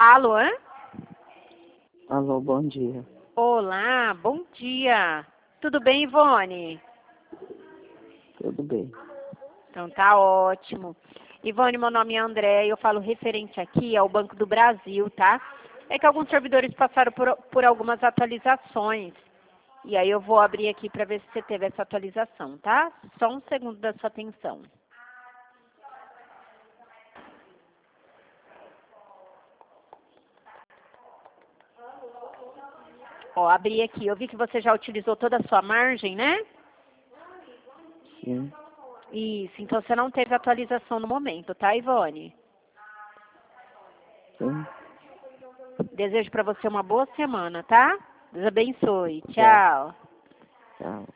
Alô, hã? Alô, bom dia. Olá, bom dia. Tudo bem, Ivone? Tudo bem? Então tá ótimo. Ivone, meu nome é André e eu falo referente aqui ao Banco do Brasil, tá? É que alguns servidores passaram por algumas atualizações. E aí eu vou abrir aqui para ver se você teve essa atualização, tá? Só um segundo da sua atenção. Ó, abri aqui. Eu vi que você já utilizou toda a sua margem, né? Sim. Isso, então você não teve atualização no momento, tá, Ivone? Sim. Desejo para você uma boa semana, tá? Deus abençoe. Já. Tchau. Tchau.